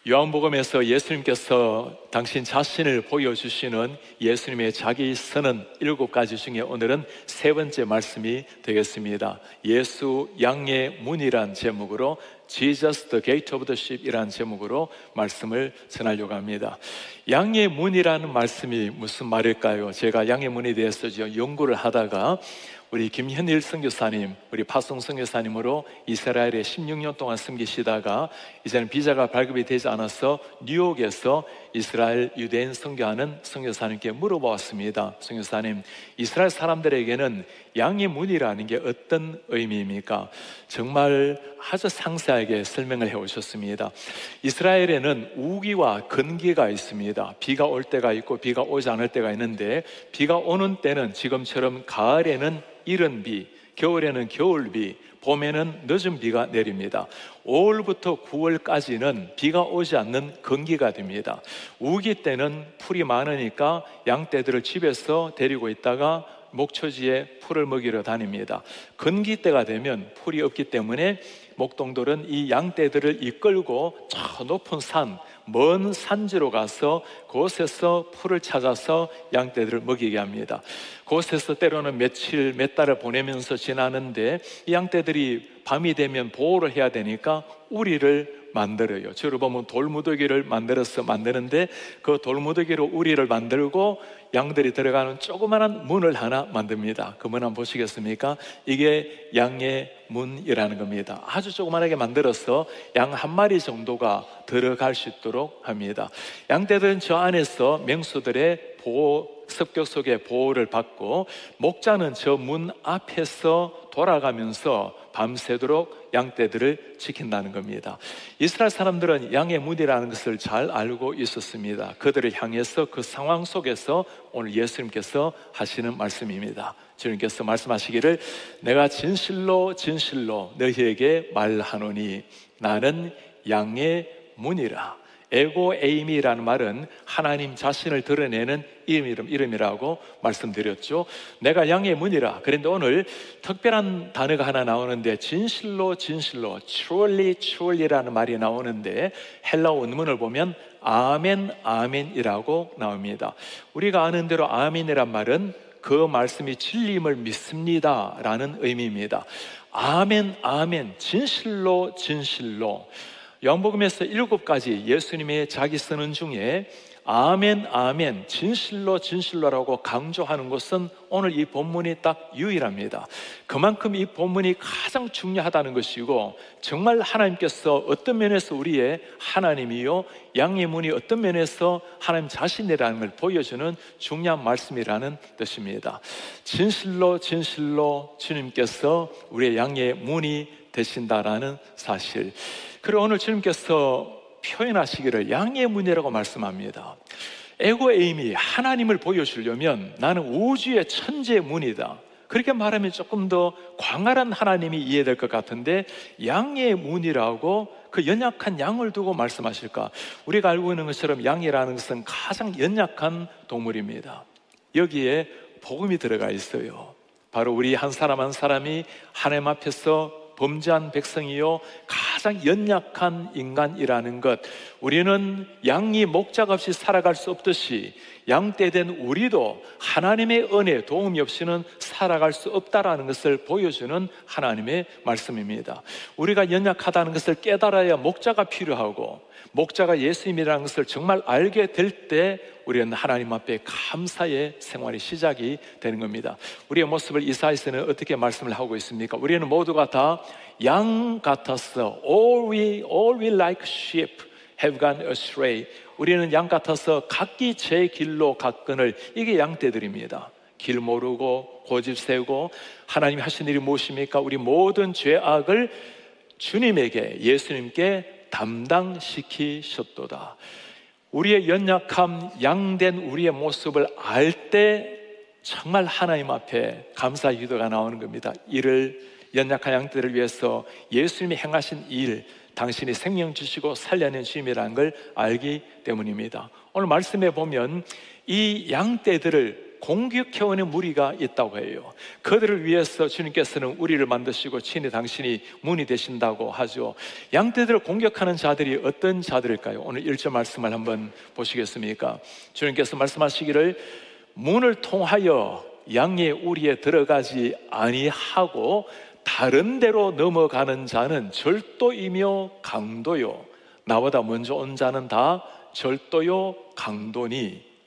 요한복음에서 예수님께서 당신 자신을 보여주시는 예수님의 자기 선언 7가지 중에 오늘은 3번째 말씀이 되겠습니다. 예수 양의 문이란 제목으로 Jesus the Gate of the Sheep 이라는 제목으로 말씀을 전하려고 합니다. 양의 문이라는 말씀이 무슨 말일까요? 제가 양의 문에 대해서 연구를 하다가 우리 김현일 선교사님, 우리 파송 선교사님으로 이스라엘에 16년 동안 섬기시다가 이제는 비자가 발급이 되지 않아서 뉴욕에서 이스라엘 유대인 선교하는 선교사님께 물어보았습니다. 선교사님, 이스라엘 사람들에게는 양의 문이라는 게 어떤 의미입니까? 정말 아주 상세하게 설명을 해오셨습니다. 이스라엘에는 우기와 건기가 있습니다. 비가 올 때가 있고 비가 오지 않을 때가 있는데, 비가 오는 때는 지금처럼 가을에는 이른 비, 겨울에는 겨울비, 봄에는 늦은 비가 내립니다. 5월부터 9월까지는 비가 오지 않는 건기가 됩니다. 우기 때는 풀이 많으니까 양떼들을 집에서 데리고 있다가 목초지에 풀을 먹이러 다닙니다. 건기 때가 되면 풀이 없기 때문에 목동들은 이 양떼들을 이끌고 저 높은 산, 먼 산지로 가서 그곳에서 풀을 찾아서 양떼들을 먹이게 합니다. 그곳에서 때로는 며칠, 몇 달을 보내면서 지나는데 이 양떼들이 밤이 되면 보호를 해야 되니까 우리를 만들어요. 저를 보면 돌무더기를 만드는데 그 돌무더기로 우리를 만들고 양들이 들어가는 조그마한 문을 하나 만듭니다. 그 문 한번 보시겠습니까? 이게 양의 문이라는 겁니다. 아주 조그만하게 만들어서 양 한 마리 정도가 들어갈 수 있도록 합니다. 양떼들은 저 안에서 맹수들의 습격 속의 보호를 받고, 목자는 저 문 앞에서 돌아가면서 밤새도록 양떼들을 지킨다는 겁니다. 이스라엘 사람들은 양의 문이라는 것을 잘 알고 있었습니다. 그들을 향해서 그 상황 속에서 오늘 예수님께서 하시는 말씀입니다. 주님께서 말씀하시기를, 내가 진실로 진실로 너희에게 말하노니 나는 양의 문이라. 에고에이미라는 말은 하나님 자신을 드러내는 이름이라고 말씀드렸죠. 내가 양의 문이라. 그런데 오늘 특별한 단어가 하나 나오는데, 진실로 진실로, truly truly라는 말이 나오는데 헬라 원문을 보면 아멘 아멘이라고 나옵니다. 우리가 아는 대로 아멘이란 말은 그 말씀이 진리임을 믿습니다 라는 의미입니다. 아멘 아멘, 진실로 진실로. 요한복음에서 7가지 예수님의 자기 선언 중에 아멘 아멘, 진실로 진실로라고 강조하는 것은 오늘 이 본문이 딱 유일합니다. 그만큼 이 본문이 가장 중요하다는 것이고, 정말 하나님께서 어떤 면에서 우리의 하나님이요, 양의 문이 어떤 면에서 하나님 자신이라는 걸 보여주는 중요한 말씀이라는 뜻입니다. 진실로 진실로 주님께서 우리의 양의 문이 되신다라는 사실. 그리고 오늘 주님께서 표현하시기를 양의 문이라고 말씀합니다. 에고에임이 하나님을 보여주려면 나는 우주의 천재의 문이다. 그렇게 말하면 조금 더 광활한 하나님이 이해될 것 같은데, 양의 문이라고 그 연약한 양을 두고 말씀하실까? 우리가 알고 있는 것처럼 양이라는 것은 가장 연약한 동물입니다. 여기에 복음이 들어가 있어요. 바로 우리 한 사람 한 사람이 하나님 앞에서 범죄한 백성이요, 가장 연약한 인간이라는 것. 우리는 양이 목자가 없이 살아갈 수 없듯이 양떼된 우리도 하나님의 은혜, 도움이 없이는 살아갈 수 없다라는 것을 보여주는 하나님의 말씀입니다. 우리가 연약하다는 것을 깨달아야 목자가 필요하고, 목자가 예수님이라는 것을 정말 알게 될 때 우리는 하나님 앞에 감사의 생활이 시작이 되는 겁니다. 우리의 모습을 이사야서는 어떻게 말씀을 하고 있습니까? 우리는 모두가 다 양 같아서 all we like sheep have gone astray. 우리는 양 같아서 각기 제 길로 갔거늘. 이게 양떼들입니다. 길 모르고 고집 세우고, 하나님이 하신 일이 무엇입니까? 우리 모든 죄악을 주님에게, 예수님께 담당시키셨도다. 우리의 연약함, 양된 우리의 모습을 알 때 정말 하나님 앞에 감사의 기도가 나오는 겁니다. 이를, 연약한 양떼들을 위해서 예수님이 행하신 일, 당신이 생명 주시고 살려낸 주님이라는 걸 알기 때문입니다. 오늘 말씀에 보면 이 양떼들을 공격해오는 무리가 있다고 해요. 그들을 위해서 주님께서는 우리를 만드시고 친히 당신이 문이 되신다고 하죠. 양떼들을 공격하는 자들이 어떤 자들일까요? 오늘 1절 말씀을 한번 보시겠습니까? 주님께서 말씀하시기를 문을 통하여 양의 우리에 들어가지 아니하고 다른 데로 넘어가는 자는 절도이며 강도요, 나보다 먼저 온 자는 다 절도요 강도니.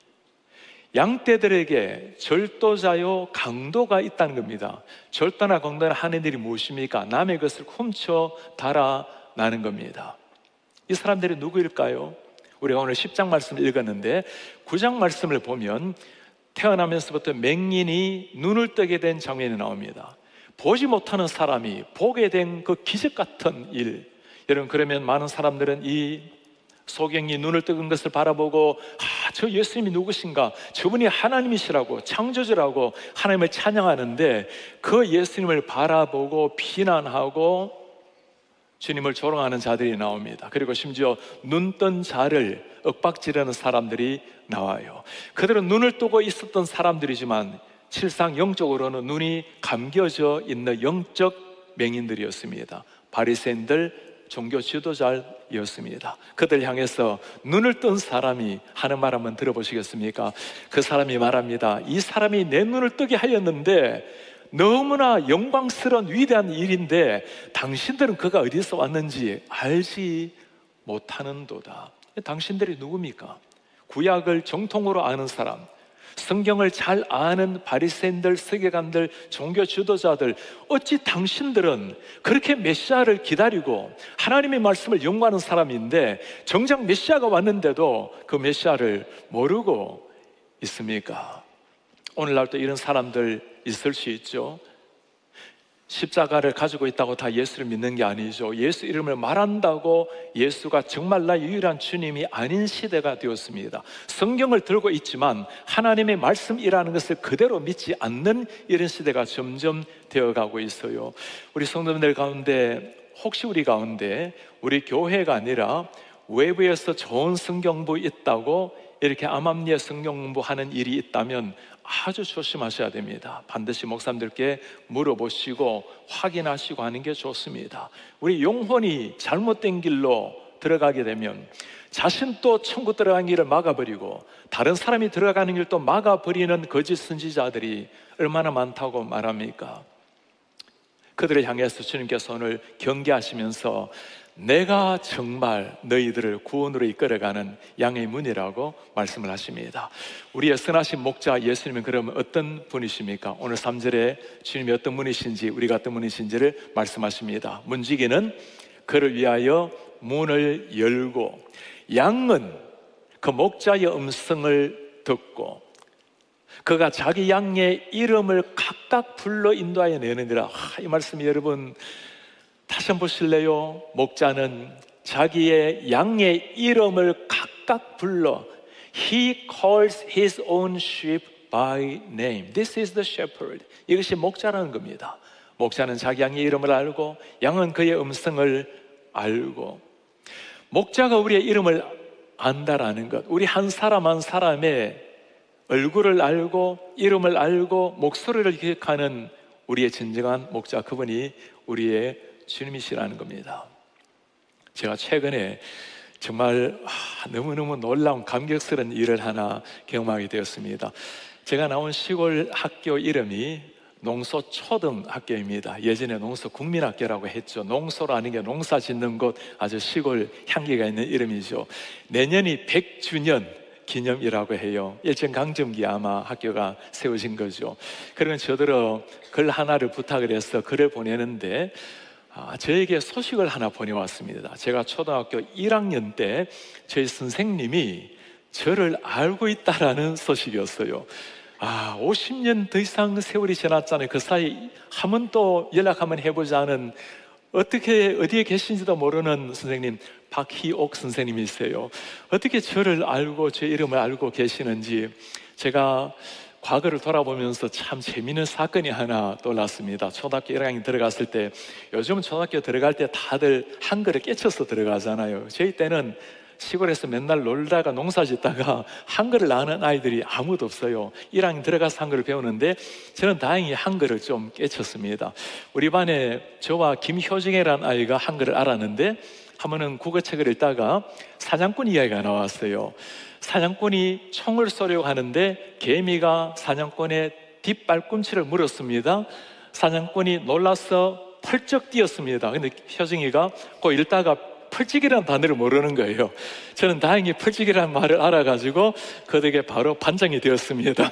양떼들에게 절도자요 강도가 있다는 겁니다. 절도나 강도는 하는 일이 무엇입니까? 남의 것을 훔쳐 달아나는 겁니다. 이 사람들이 누구일까요? 우리가 오늘 10장 말씀을 읽었는데 9장 말씀을 보면 태어나면서부터 맹인이 눈을 뜨게 된 장면이 나옵니다. 보지 못하는 사람이 보게 된 그 기적 같은 일. 여러분, 그러면 많은 사람들은 이 소경이 눈을 뜨는 것을 바라보고 저 예수님이 누구신가? 저분이 하나님이시라고, 창조주라고 하나님을 찬양하는데 그 예수님을 바라보고 비난하고 주님을 조롱하는 자들이 나옵니다. 그리고 심지어 눈 뜬 자를 윽박지르는 사람들이 나와요. 그들은 눈을 뜨고 있었던 사람들이지만 실상 영적으로는 눈이 감겨져 있는 영적 맹인들이었습니다. 바리새인들, 종교 지도자였습니다. 그들 향해서 눈을 뜬 사람이 하는 말 한번 들어보시겠습니까? 그 사람이 말합니다. 이 사람이 내 눈을 뜨게 하였는데 너무나 영광스러운 위대한 일인데 당신들은 그가 어디서 왔는지 알지 못하는도다. 당신들이 누굽니까? 구약을 정통으로 아는 사람, 성경을 잘 아는 바리새인들, 서기관들, 종교 지도자들, 어찌 당신들은 그렇게 메시아를 기다리고 하나님의 말씀을 연구하는 사람인데 정작 메시아가 왔는데도 그 메시아를 모르고 있습니까? 오늘날도 이런 사람들 있을 수 있죠. 십자가를 가지고 있다고 다 예수를 믿는 게 아니죠. 예수 이름을 말한다고 예수가 정말 나 유일한 주님이 아닌 시대가 되었습니다. 성경을 들고 있지만 하나님의 말씀이라는 것을 그대로 믿지 않는 이런 시대가 점점 되어가고 있어요. 우리 성도님들 가운데 혹시 우리 가운데 우리 교회가 아니라 외부에서 좋은 성경부 있다고 이렇게 암암리에 성경 공부하는 일이 있다면 아주 조심하셔야 됩니다. 반드시 목사님들께 물어보시고 확인하시고 하는 게 좋습니다. 우리 영혼이 잘못된 길로 들어가게 되면 자신도 천국 들어가는 길을 막아버리고 다른 사람이 들어가는 길도 막아버리는 거짓 선지자들이 얼마나 많다고 말합니까? 그들을 향해서 주님께서 오늘 경계하시면서 내가 정말 너희들을 구원으로 이끌어가는 양의 문이라고 말씀을 하십니다. 우리의 선하신 목자 예수님은 그러면 어떤 분이십니까? 오늘 3절에 주님이 어떤 분이신지, 우리가 어떤 분이신지를 말씀하십니다. 문지기는 그를 위하여 문을 열고 양은 그 목자의 음성을 듣고 그가 자기 양의 이름을 각각 불러 인도하여 내느니라. 이 말씀이 여러분 다시 한번 보실래요? 목자는 자기의 양의 이름을 각각 불러 He calls his own sheep by name. This is the shepherd. 이것이 목자라는 겁니다. 목자는 자기 양의 이름을 알고 양은 그의 음성을 알고 목자가 우리의 이름을 안다라는 것, 우리 한 사람 한 사람의 얼굴을 알고 이름을 알고 목소리를 기억하는 우리의 진정한 목자, 그분이 우리의 주님이시라는 겁니다. 제가 최근에 정말 너무너무 놀라운 감격스러운 일을 하나 경험하게 되었습니다. 제가 나온 시골 학교 이름이 농소초등학교입니다. 예전에 농소국민학교라고 했죠. 농소라는 게 농사 짓는 곳, 아주 시골 향기가 있는 이름이죠. 내년이 100주년 기념이라고 해요. 일제강점기에 아마 학교가 세워진 거죠. 그러면 저더러 글 하나를 부탁을 해서 글을 보내는데 저에게 소식을 하나 보내왔습니다. 제가 초등학교 1학년 때 저희 선생님이 저를 알고 있다라는 소식이었어요. 50년 더 이상 세월이 지났잖아요. 그 사이 한 번 또 연락 한번 해보자는, 어디에 계신지도 모르는 선생님, 박희옥 선생님이세요. 어떻게 저를 알고 제 이름을 알고 계시는지 제가 과거를 돌아보면서 참 재미있는 사건이 하나 떠올랐습니다. 초등학교 1학년 들어갔을 때, 요즘 초등학교 들어갈 때 다들 한글을 깨쳐서 들어가잖아요. 저희 때는 시골에서 맨날 놀다가 농사 짓다가 한글을 아는 아이들이 아무도 없어요. 1학년 들어가서 한글을 배우는데 저는 다행히 한글을 좀 깨쳤습니다. 우리 반에 저와 김효정이라는 아이가 한글을 알았는데 한 번은 국어책을 읽다가 사냥꾼 이야기가 나왔어요. 사냥꾼이 총을 쏘려고 하는데 개미가 사냥꾼의 뒷발꿈치를 물었습니다. 사냥꾼이 놀라서 펄쩍 뛰었습니다. 근데 효정이가 그 읽다가 펄찍이라는 단어를 모르는 거예요. 저는 다행히 펄찍이라는 말을 알아가지고 그 덕에 바로 반장이 되었습니다.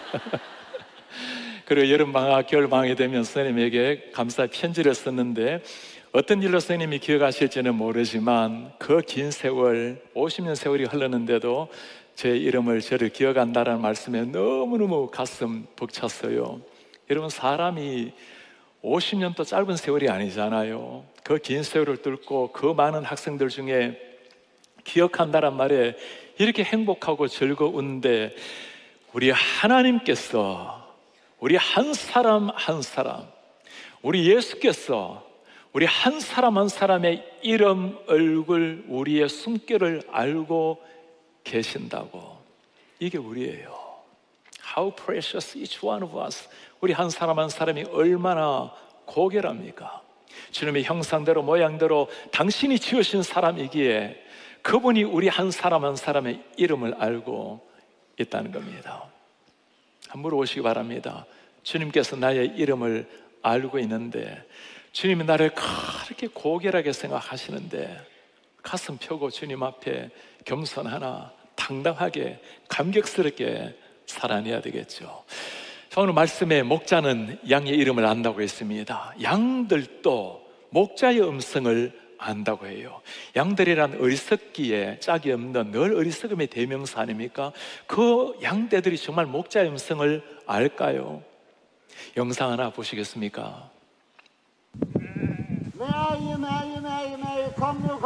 그리고 여름방학, 겨울방학이 되면 선생님에게 감사 편지를 썼는데 어떤 일로 선생님이 기억하실지는 모르지만 그 긴 세월, 50년 세월이 흘렀는데도 제 이름을, 저를 기억한다는 말씀에 너무너무 가슴 벅찼어요. 여러분, 사람이 50년도 짧은 세월이 아니잖아요. 그 긴 세월을 뚫고 그 많은 학생들 중에 기억한다란 말에 이렇게 행복하고 즐거운데 우리 하나님께서 우리 한 사람 한 사람, 우리 예수께서 우리 한 사람 한 사람의 이름, 얼굴, 우리의 숨결을 알고 계신다고. 이게 우리예요. How precious each one of us. 우리 한 사람 한 사람이 얼마나 고결합니까? 주님의 형상대로 모양대로 당신이 지으신 사람이기에 그분이 우리 한 사람 한 사람의 이름을 알고 있다는 겁니다. 한번 물어보시기 바랍니다. 주님께서 나의 이름을 알고 있는데, 주님이 나를 그렇게 고결하게 생각하시는데 가슴 펴고 주님 앞에 겸손하나 당당하게 감격스럽게 살아내야 되겠죠. 오늘 말씀에 목자는 양의 이름을 안다고 했습니다. 양들도 목자의 음성을 안다고 해요. 양들이란 어리석기에 짝이 없는 늘 어리석음의 대명사 아닙니까? 그 양떼들이 정말 목자의 음성을 알까요? 영상 하나 보시겠습니까? 매일 검요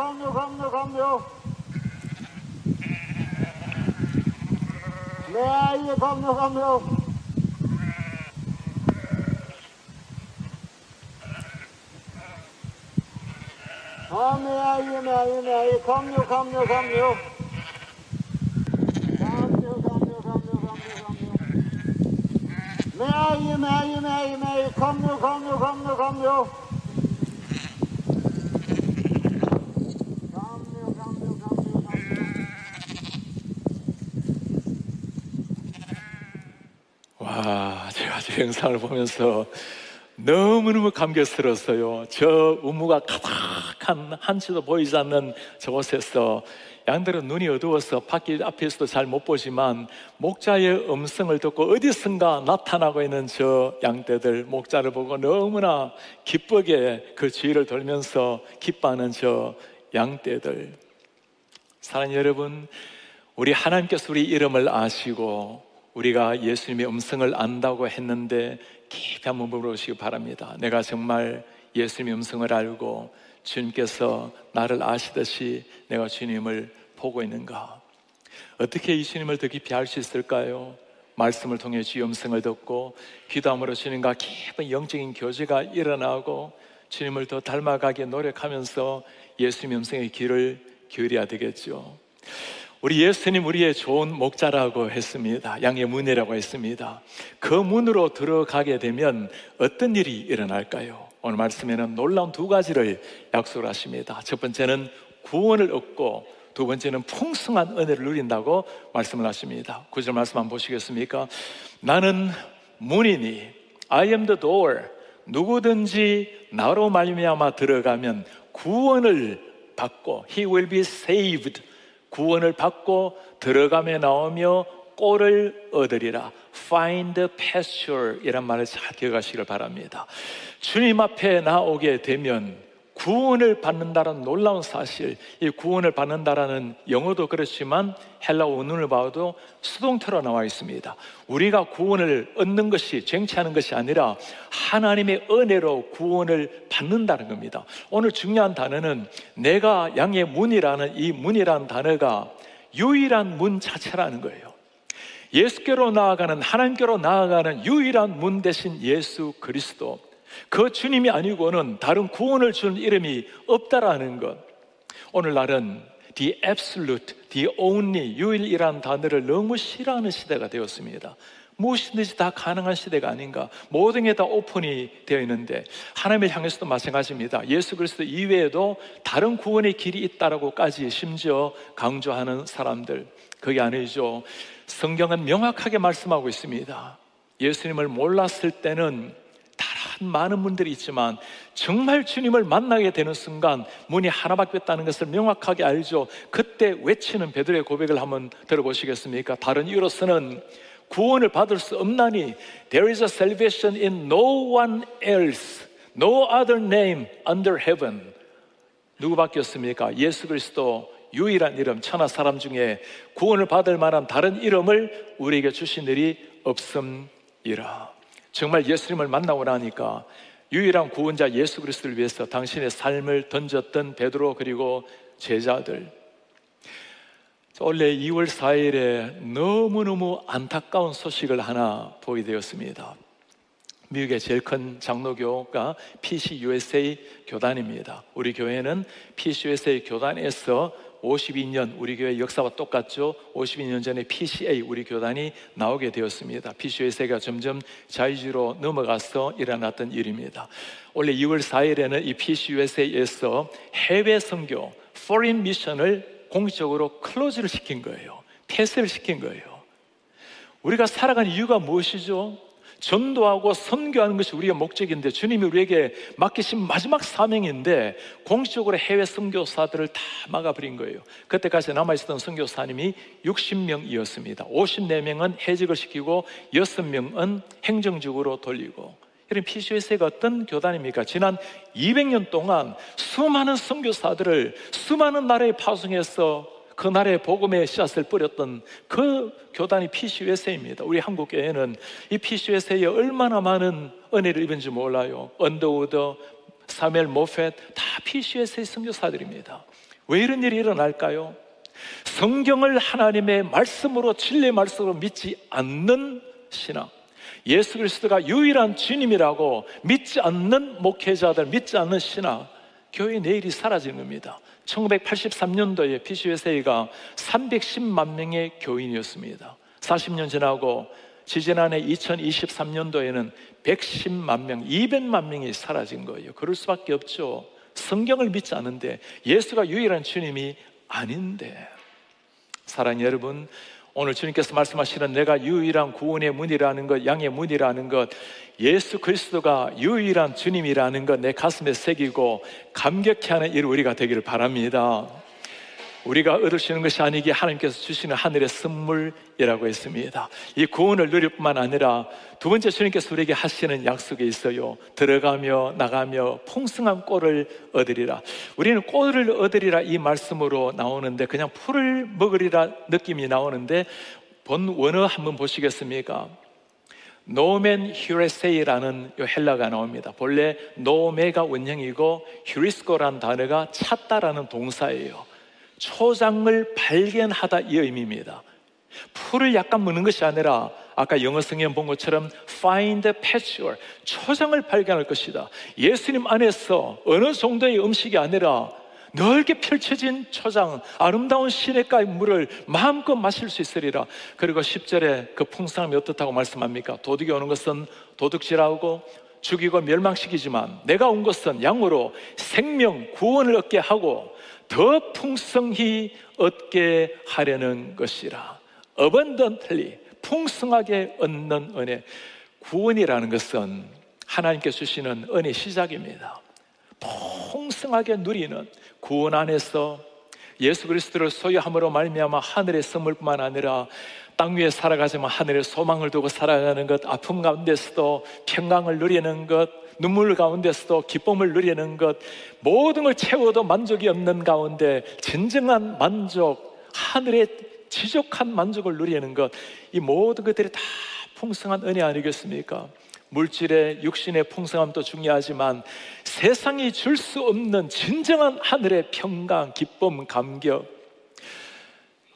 매일 검요 매일 검요 매일 검요 와, 제가 저 영상을 보면서 너무너무 감격스러웠어요. 저 우무가 가득한 한치도 보이지 않는 저곳에서 양들은 눈이 어두워서 밖에 앞에서도 잘 못 보지만 목자의 음성을 듣고 어디선가 나타나고 있는 저 양떼들, 목자를 보고 너무나 기쁘게 그 주위를 돌면서 기뻐하는 저 양떼들. 사랑하는 여러분, 우리 하나님께서 우리 이름을 아시고 우리가 예수님의 음성을 안다고 했는데 깊이 한번 물어보시기 바랍니다. 내가 정말 예수님의 음성을 알고 주님께서 나를 아시듯이 내가 주님을 보고 있는가? 어떻게 이 주님을 더 깊이 알 수 있을까요? 말씀을 통해 주의 음성을 듣고 기도함으로 주님과 깊은 영적인 교제가 일어나고 주님을 더 닮아가게 노력하면서 예수님의 음성의 귀를 기울여야 되겠죠. 우리 예수님 우리의 좋은 목자라고 했습니다. 양의 문이라고 했습니다. 그 문으로 들어가게 되면 어떤 일이 일어날까요? 오늘 말씀에는 놀라운 두 가지를 약속을 하십니다. 첫 번째는 구원을 얻고 두 번째는 풍성한 은혜를 누린다고 말씀을 하십니다. 9절 말씀 한번 보시겠습니까? 나는 문이니 I am the door. 누구든지 나로 말미암아 들어가면 구원을 받고 He will be saved. 구원을 받고 들어가며 나오며 꼴을 얻으리라. Find pasture 이란 말을 잘 기억하시길 바랍니다. 주님 앞에 나오게 되면 구원을 받는다는 놀라운 사실, 이 구원을 받는다라는 영어도 그렇지만 헬라어 원문을 봐도 수동태로 나와 있습니다. 우리가 구원을 얻는 것이 쟁취하는 것이 아니라 하나님의 은혜로 구원을 받는다는 겁니다. 오늘 중요한 단어는 내가 양의 문이라는 이 문이라는 단어가 유일한 문 자체라는 거예요. 예수께로 나아가는, 하나님께로 나아가는 유일한 문 대신 예수 그리스도, 그 주님이 아니고는 다른 구원을 주는 이름이 없다라는 것. 오늘날은 the absolute, the only, 유일이라는 단어를 너무 싫어하는 시대가 되었습니다. 무엇이든지 다 가능한 시대가 아닌가. 모든 게 다 오픈이 되어 있는데 하나님을 향해서도 마찬가지입니다. 예수 그리스도 이외에도 다른 구원의 길이 있다라고까지 심지어 강조하는 사람들, 그게 아니죠. 성경은 명확하게 말씀하고 있습니다. 예수님을 몰랐을 때는 다른 많은 분들이 있지만 정말 주님을 만나게 되는 순간 문이 하나밖에 없다는 것을 명확하게 알죠. 그때 외치는 베드로의 고백을 한번 들어보시겠습니까? 다른 이유로서는 구원을 받을 수 없나니 There is a salvation in no one else, no other name under heaven. 누구밖에 없습니까? 예수 그리스도 유일한 이름, 천하 사람 중에 구원을 받을 만한 다른 이름을 우리에게 주신 일이 없음이라. 정말 예수님을 만나고 나니까 유일한 구원자 예수 그리스도를 위해서 당신의 삶을 던졌던 베드로 그리고 제자들, 원래 2월 4일에 너무너무 안타까운 소식을 하나 보게 되었습니다. 미국의 제일 큰 장로교가 PCUSA 교단입니다. 우리 교회는 PCUSA 교단에서 52년, 우리 교회 역사와 똑같죠. 52년 전에 PCA, 우리 교단이 나오게 되었습니다. PCUSA가 점점 자유주의로 넘어가서 일어났던 일입니다. 원래 2월 4일에는 이 PCUSA에서 해외 선교, foreign mission을 공식적으로 클로즈를 시킨 거예요. 폐쇄를 시킨 거예요. 우리가 살아가는 이유가 무엇이죠? 전도하고 선교하는 것이 우리의 목적인데 주님이 우리에게 맡기신 마지막 사명인데 공식적으로 해외 선교사들을 다 막아버린 거예요. 그때까지 남아있었던 선교사님이 60명이었습니다. 54명은 해직을 시키고 6명은 행정직으로 돌리고. 이런 PCUSA가 어떤 교단입니까? 지난 200년 동안 수많은 선교사들을 수많은 나라에 파송해서 그 나라의 복음의 씨앗을 뿌렸던 그 교단이 PCUSA입니다. 우리 한국교회는 이 PCUSA에 얼마나 많은 은혜를 입은지 몰라요. 언더우드, 사무엘 모펫 다 PCUSA 선교사들입니다. 왜 이런 일이 일어날까요? 성경을 하나님의 말씀으로, 진리의 말씀으로 믿지 않는 신앙, 예수 그리스도가 유일한 주님이라고 믿지 않는 목회자들, 믿지 않는 신앙, 교회의 내일이 사라지는 겁니다. 1983년도에 PCUSA가 310만 명의 교인이었습니다. 40년 지나고 지지난해 2023년도에는 110만 명, 200만 명이 사라진 거예요. 그럴 수밖에 없죠. 성경을 믿지 않는데, 예수가 유일한 주님이 아닌데. 사랑하는 여러분, 오늘 주님께서 말씀하시는 내가 유일한 구원의 문이라는 것, 양의 문이라는 것, 예수 그리스도가 유일한 주님이라는 것 내 가슴에 새기고 감격해하는 일 우리가 되기를 바랍니다. 우리가 얻을 수 있는 것이 아니기에 하나님께서 주시는 하늘의 선물이라고 했습니다. 이 구원을 누릴 뿐만 아니라 두 번째, 주님께서 우리에게 하시는 약속이 있어요. 들어가며 나가며 풍성한 꼴을 얻으리라. 우리는 꼴을 얻으리라 이 말씀으로 나오는데 그냥 풀을 먹으리라 느낌이 나오는데 본 원어 한번 보시겠습니까? 노멘 휴레세이라는 헬라가 나옵니다. 본래 노메가 원형이고 휴리스코라는 단어가 찾다라는 동사예요. 초장을 발견하다 이 의미입니다. 풀을 약간 먹는 것이 아니라 아까 영어 성경 본 것처럼 find pasture, 초장을 발견할 것이다. 예수님 안에서 어느 정도의 음식이 아니라 넓게 펼쳐진 초장, 아름다운 시냇가의 물을 마음껏 마실 수 있으리라. 그리고 10절에 그 풍성함이 어떻다고 말씀합니까? 도둑이 오는 것은 도둑질하고 죽이고 멸망시키지만 내가 온 것은 양으로 생명, 구원을 얻게 하고 더 풍성히 얻게 하려는 것이라. abundantly, 풍성하게 얻는 은혜. 구원이라는 것은 하나님께 주시는 은혜의 시작입니다. 풍성하게 누리는 구원 안에서 예수 그리스도를 소유함으로 말미암아 하늘의 선물뿐만 아니라 땅 위에 살아가지만 하늘의 소망을 두고 살아가는 것, 아픔 가운데서도 평강을 누리는 것, 눈물 가운데서도 기쁨을 누리는 것, 모든 걸 채워도 만족이 없는 가운데 진정한 만족, 하늘의 지족한 만족을 누리는 것, 이 모든 것들이 다 풍성한 은혜 아니겠습니까? 물질의 육신의 풍성함도 중요하지만 세상이 줄 수 없는 진정한 하늘의 평강, 기쁨, 감격.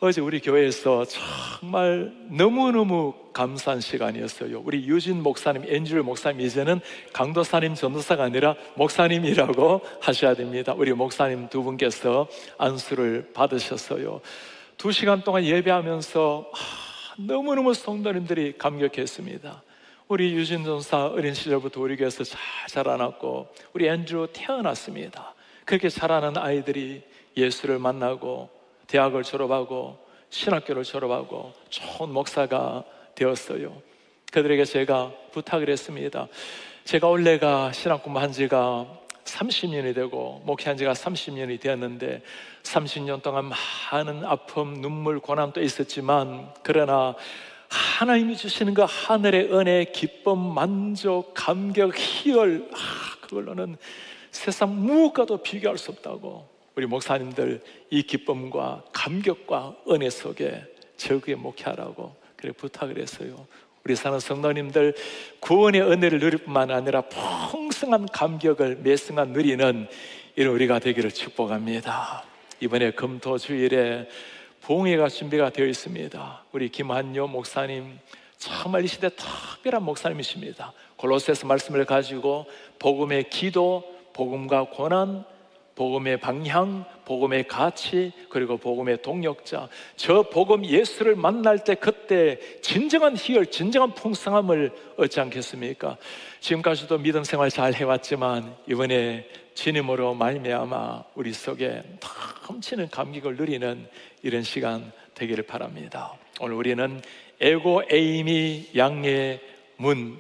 어제 우리 교회에서 정말 너무너무 감사한 시간이었어요. 우리 유진 목사님, 앤드류 목사님, 이제는 강도사님, 전도사가 아니라 목사님이라고 하셔야 됩니다. 우리 목사님 두 분께서 안수를 받으셨어요. 2시간 동안 예배하면서 너무너무 성도님들이 감격했습니다. 우리 유진 전사 어린 시절부터 우리 교회에서 잘 자라났고, 우리 앤드류 태어났습니다. 그렇게 자라는 아이들이 예수를 만나고 대학을 졸업하고 신학교를 졸업하고 좋은 목사가 되었어요. 그들에게 제가 부탁을 했습니다. 제가 원래가 신학 공부한 지가 30년이 되고 목회한 지가 30년이 되었는데 30년 동안 많은 아픔, 눈물, 고난도 있었지만, 그러나 하나님이 주시는 그 하늘의 은혜, 기쁨, 만족, 감격, 희열, 그걸로는 세상 무엇과도 비교할 수 없다고 우리 목사님들 이 기쁨과 감격과 은혜 속에 저기에 목회하라고 그래 부탁을 했어요. 우리 사는 성도님들 구원의 은혜를 누릴 뿐만 아니라 풍성한 감격을 매 순간 누리는 이런 우리가 되기를 축복합니다. 이번에 금토주일에 봉회가 준비가 되어 있습니다. 우리 김한요 목사님 정말 이 시대 특별한 목사님이십니다. 골로새서 말씀을 가지고 복음의 기도, 복음과 고난, 복음의 방향, 복음의 가치, 그리고 복음의 동력자, 저 복음 예수를 만날 때 그때 진정한 희열, 진정한 풍성함을 얻지 않겠습니까? 지금까지도 믿음 생활 잘 해왔지만 이번에 주님으로 말미암아 우리 속에 넘치는 감격을 누리는 이런 시간 되기를 바랍니다. 오늘 우리는 에고 에이미 양의 문,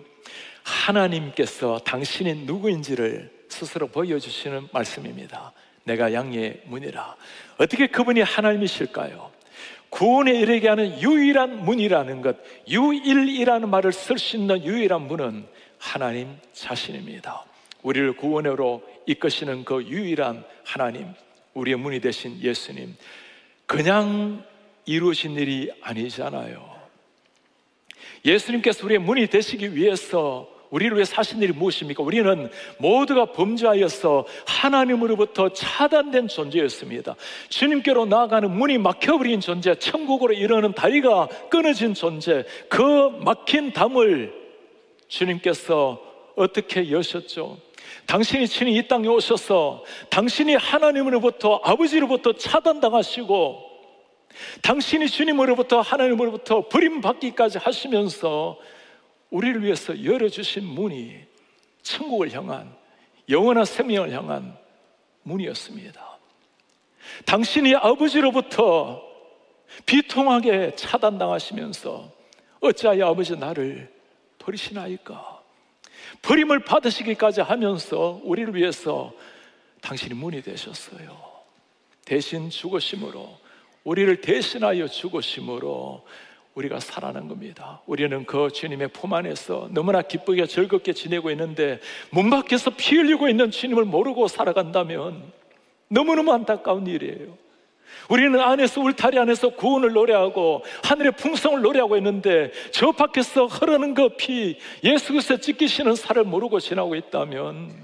하나님께서 당신이 누구인지를 스스로 보여주시는 말씀입니다. 내가 양의 문이라. 어떻게 그분이 하나님이실까요? 구원에 이르게 하는 유일한 문이라는 것, 유일이라는 말을 쓸 수 있는 유일한 문은 하나님 자신입니다. 우리를 구원으로 이끄시는 그 유일한 하나님, 우리의 문이 되신 예수님, 그냥 이루어진 일이 아니잖아요. 예수님께서 우리의 문이 되시기 위해서 우리를 위해 사신 일이 무엇입니까? 우리는 모두가 범죄하여서 하나님으로부터 차단된 존재였습니다. 주님께로 나아가는 문이 막혀버린 존재, 천국으로 이르는 다리가 끊어진 존재, 그 막힌 담을 주님께서 어떻게 여셨죠? 당신이 친히 이 땅에 오셔서 당신이 하나님으로부터, 아버지로부터 차단당하시고 당신이 주님으로부터, 하나님으로부터 버림받기까지 하시면서 우리를 위해서 열어주신 문이 천국을 향한, 영원한 생명을 향한 문이었습니다. 당신이 아버지로부터 비통하게 차단당하시면서 어찌하여 아버지 나를 버리시나이까? 버림을 받으시기까지 하면서 우리를 위해서 당신이 문이 되셨어요. 대신 죽으심으로, 우리를 대신하여 죽으심으로 우리가 살아난 겁니다. 우리는 그 주님의 품 안에서 너무나 기쁘게 즐겁게 지내고 있는데 문 밖에서 피 흘리고 있는 주님을 모르고 살아간다면 너무너무 안타까운 일이에요. 우리는 안에서, 울타리 안에서 구원을 노래하고 하늘의 풍성을 노래하고 있는데 저 밖에서 흐르는 그 피, 예수 그리스도의 찢기시는 살을 모르고 지나고 있다면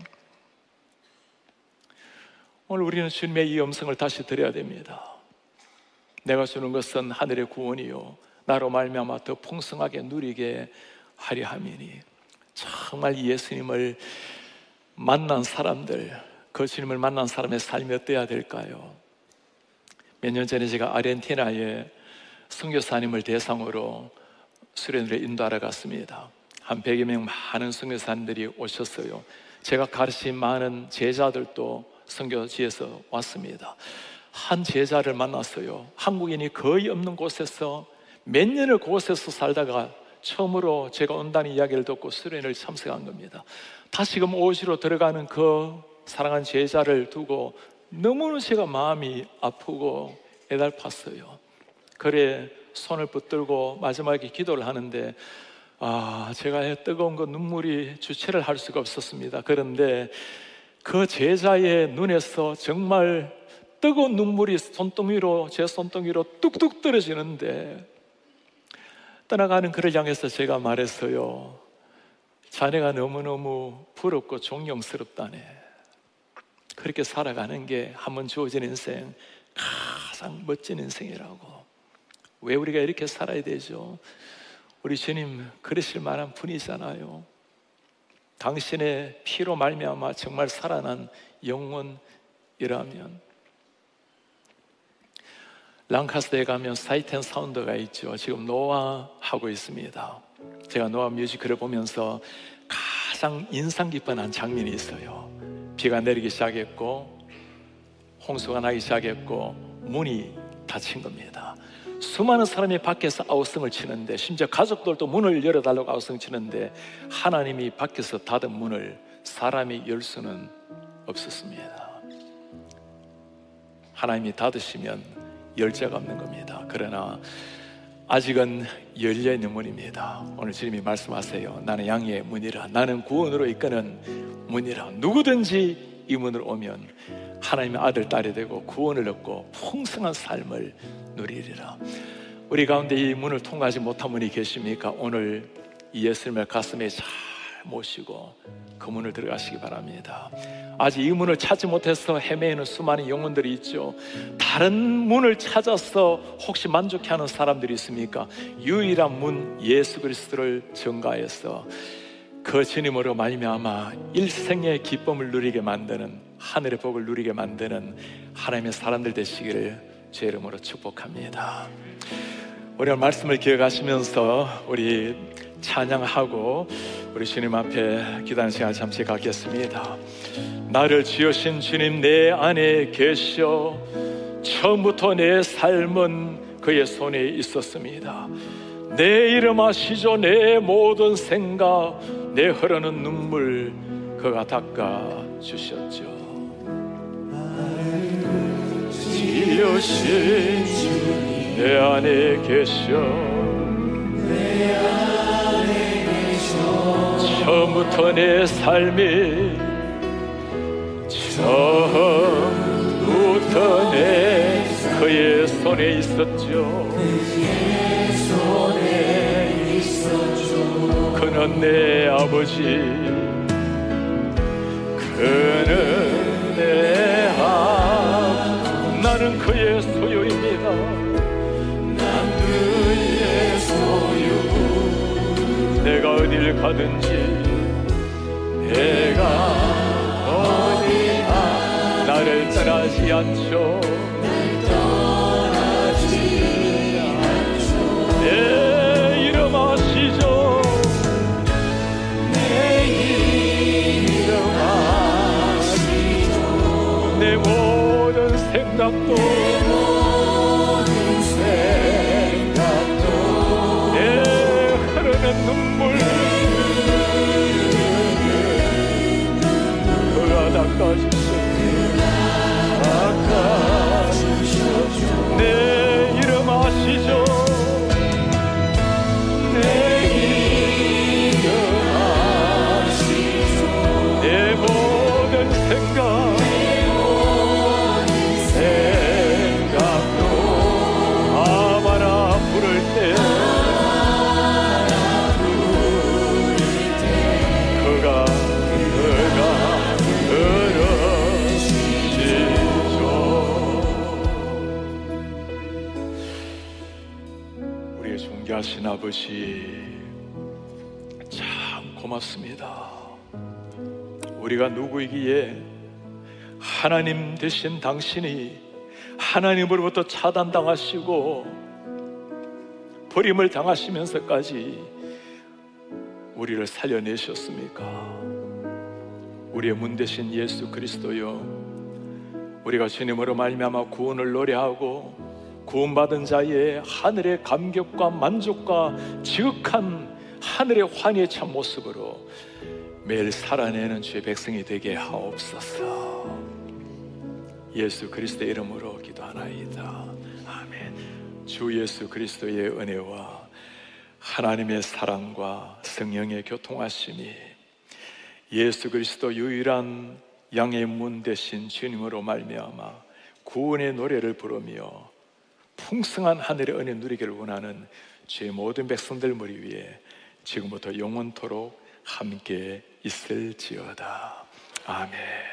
오늘 우리는 주님의 이 음성을 다시 들어야 됩니다. 내가 주는 것은 하늘의 구원이요 나로 말미암아 더 풍성하게 누리게 하려 함이니. 정말 예수님을 만난 사람들, 그 주님을 만난 사람의 삶이 어때야 될까요? 몇 년 전에 제가 아르헨티나에 선교사님을 대상으로 수련회를 인도하러 갔습니다. 한 100여 명 많은 선교사님들이 오셨어요. 제가 가르친 많은 제자들도 선교지에서 왔습니다. 한 제자를 만났어요. 한국인이 거의 없는 곳에서 몇 년을 그곳에서 살다가 처음으로 제가 온다는 이야기를 듣고 수련회를 참석한 겁니다. 다시금 오시로 들어가는 그 사랑하는 제자를 두고 너무나 제가 마음이 아프고 애달팠어요. 그래 손을 붙들고 마지막에 기도를 하는데 제가 뜨거운 그 눈물이 주체를 할 수가 없었습니다. 그런데 그 제자의 눈에서 정말 뜨거운 눈물이 제 손등위로 뚝뚝 떨어지는데 떠나가는 그를 향해서 제가 말했어요. 자네가 너무너무 부럽고 존경스럽다네. 그렇게 살아가는 게 한 번 주어진 인생 가장 멋진 인생이라고. 왜 우리가 이렇게 살아야 되죠? 우리 주님 그러실 만한 분이잖아요. 당신의 피로 말미암아 정말 살아난 영혼이라면. 랑카스터에 가면 사이텐 사운드가 있죠. 지금 노아하고 있습니다. 제가 노아 뮤지컬을 보면서 가장 인상 깊은 한 장면이 있어요. 비가 내리기 시작했고 홍수가 나기 시작했고 문이 닫힌 겁니다. 수많은 사람이 밖에서 아우성을 치는데, 심지어 가족들도 문을 열어달라고 아우성 치는데, 하나님이 밖에서 닫은 문을 사람이 열 수는 없었습니다. 하나님이 닫으시면 열 자가 없는 겁니다. 그러나 아직은 열려있는 문입니다. 오늘 주님이 말씀하세요. 나는 양의 문이라, 나는 구원으로 이끄는 문이라. 누구든지 이 문으로 오면 하나님의 아들, 딸이 되고 구원을 얻고 풍성한 삶을 누리리라. 우리 가운데 이 문을 통과하지 못한 분이 계십니까? 오늘 이 예수님을 가슴에 잘 모시고 그 문을 들어가시기 바랍니다. 아직 이 문을 찾지 못해서 헤매이는 수많은 영혼들이 있죠. 다른 문을 찾아서 혹시 만족해하는 사람들이 있습니까? 유일한 문 예수 그리스도를 전가해서 그 주님으로 말미암아 일생의 기쁨을 누리게 만드는, 하늘의 복을 누리게 만드는 하나님의 사람들 되시기를 제 이름으로 축복합니다. 우리 말씀을 기억하시면서 우리 찬양하고 우리 주님 앞에 기도하는 시간 잠시 갖겠습니다. 나를 지으신 주님 내 안에 계셔. 처음부터 내 삶은 그의 손에 있었습니다. 내 이름 아시죠? 내 모든 생각, 내 흐르는 눈물 그가 닦아 주셨죠. 나를 지으신 주님 내 안에 계셔. 내 안에 계셔. 처음부터 내 삶이, 처음부터 내 그의 손에 있었죠. 그의 손에 있었죠. 그는 내 아버지, 그는 내 아버지. 나는 그의 소유입니다. 난 그의 소유. 내가 어딜 가든지, 내가 어디 가 나를 떠나지 않죠. 날 떠나지 않죠. 내 이름 아시죠? 내 이름 아시죠? 내 모든 생각도, 내 흐르는 눈물 그가 닦아주셨죠. 내 이름 아시죠? 내 이름 아시죠? 내 모든 생각도 아마나 부를 때 그가 들으시죠. 우리의 존귀하신 아버지, 참 고맙습니다. 우리가 누구이기에 하나님 되신 당신이 하나님으로부터 차단당하시고 버림을 당하시면서까지 우리를 살려내셨습니까? 우리의 문 되신 예수 그리스도여, 우리가 주님으로 말미암아 구원을 노래하고 구원받은 자의 하늘의 감격과 만족과 지극한 하늘의 환희의 참 모습으로 매일 살아내는 주의 백성이 되게 하옵소서. 예수 그리스도의 이름으로 기도하나이다. 아멘. 주 예수 그리스도의 은혜와 하나님의 사랑과 성령의 교통하심이, 예수 그리스도 유일한 양의 문 되신 주님으로 말미암아 구원의 노래를 부르며 풍성한 하늘의 은혜 누리기를 원하는 주의 모든 백성들 머리 위에 지금부터 영원토록 함께 있을지어다. 아멘.